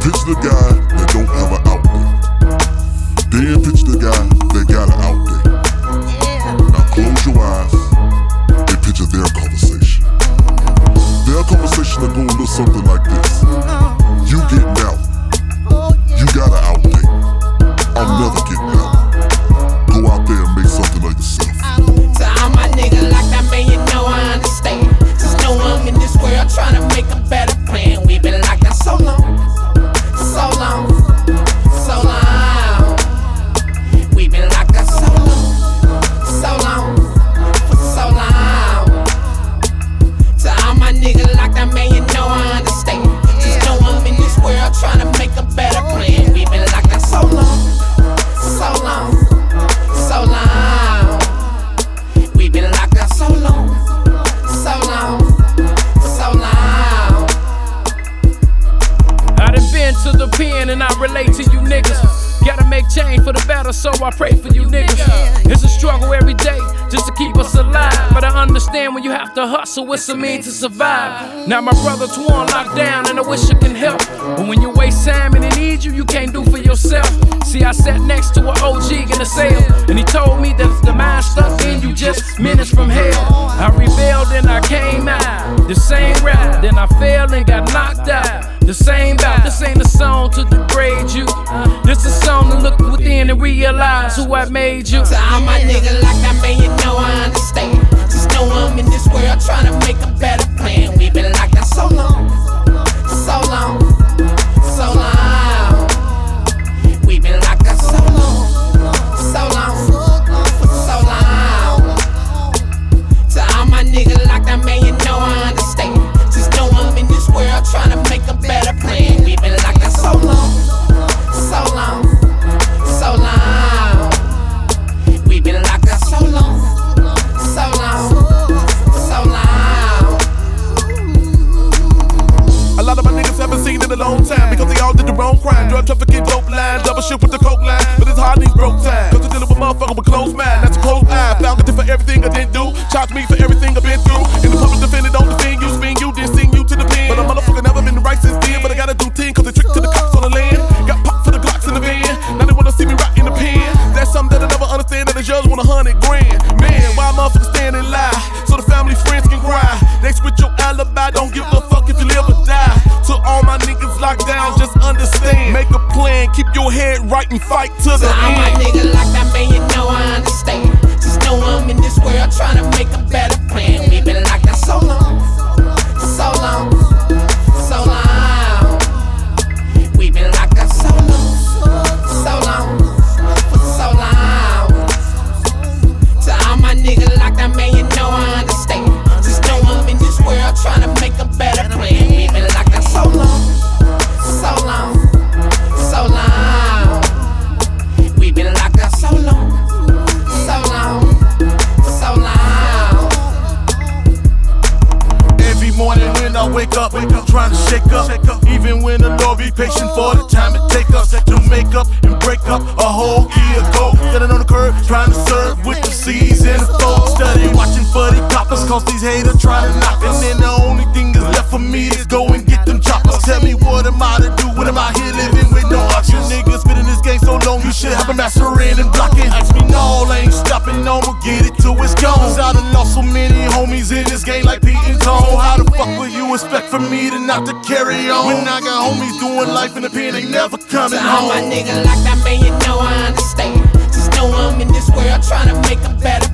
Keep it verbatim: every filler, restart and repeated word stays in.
Picture the guy that don't have an outlet. Then picture the guy that got an outlet. Now close your eyes and picture their conversation. Their conversation are gonna look something like this. You getting out. You got an outlet. I'm never getting out. Go out there and make something of yourself. To all my niggas like that, man, you know I understand. Just know I'm in this world trying to make a better plan. We've been like that so long, so long, so long. We've been like that so long, so long, for so long. To all my niggas like that, man, you know I understand. Just know I'm in this world trying to make a better plan. We've been like that so long, so long, so long. We've been locked up so long, so long, so long. I done been to the pen and I relate to you niggas. Gotta make change for the better, so I pray for you niggas. It's a struggle every day just to keep us alive, but I understand when you have to hustle, it's a mean to survive. Now my brother Twan locked down and I wish I can help, but when you waste time and he needs you, you can't do for yourself. See, I sat next to an O G in a cell, and he told me that if the mind stuck in you, just minutes from hell. I rebelled and I came out the same route, then I failed and got knocked out. The same bout, this ain't a song to degrade you. This a song to look within and realize who I made you. To all my niggas like that, man, you know I understand. Just know I'm in this world trying to make a better plan. We've been like that so long, so long, so long. We've been like that so long, so long, so long. To all my niggas like that, man, you know I understand. Just know I'm in this world trying to make a better plan. We've been like that so long, so long, so long. We've been like that so long, so long, so long. A lot of my niggas haven't seen in a long time because they all did the wrong crime. Drug trafficking, dope line, double shit with the coke line. But it's hard these broke time, cause they're dealing with motherfucker with closed mind. That's a closed eye. Found it for everything I didn't do. Charge me for everything I've been through. In the public defendant, don't defend you, spin you, then sing you to the pen. But a motherfucker never been right since then. But I gotta do ten cause they trick to the cops on the land. Got pop for the Glocks in the van. Now they wanna see me right in the pen. That's something that I never understand, that the judge want a hundred grand. Man, why motherfuckers stand and lie so the family friends can cry? They switch your alibi, don't give a fuck if you live or die. To all my niggas locked down, just understand. Make a plan, keep your head right and fight to the To all end. my niggas like that, man, you know I understand. Just know I'm in this world trying to make a better plan. We've been like that so long, so long, so long. We've been like that so long, so long, so long. To all my niggas like that, man, you know I understand. Just know I'm in this world trying to make a better plan. We've been like that so long, so long, so long. We've been like that so long, so long, so long. Every morning when I wake up, wake up trying to shake up. Even when the Lord be patient for the time it take us to make up and break up a whole year ago. Standing on the curb, trying to serve with the C's and the foes. Study watching for the coppers, cause these haters trying to knock us. And then the only thing that's left for me is go and get them choppers. Tell me what am I to do when I'm out here living with no options? Niggas been in this game so long, you should have been mastering and blocking. Ask me no, I ain't stopping, no, I'ma get it till it's gone. Cause I done lost so many homies in this game like Pete and Tone. How the fuck will you expect from me to not to carry on when I got homies doing life in the pen, they never coming To all home? my niggas like that, man, you know I understand. Just know I'm in this world trying to make a better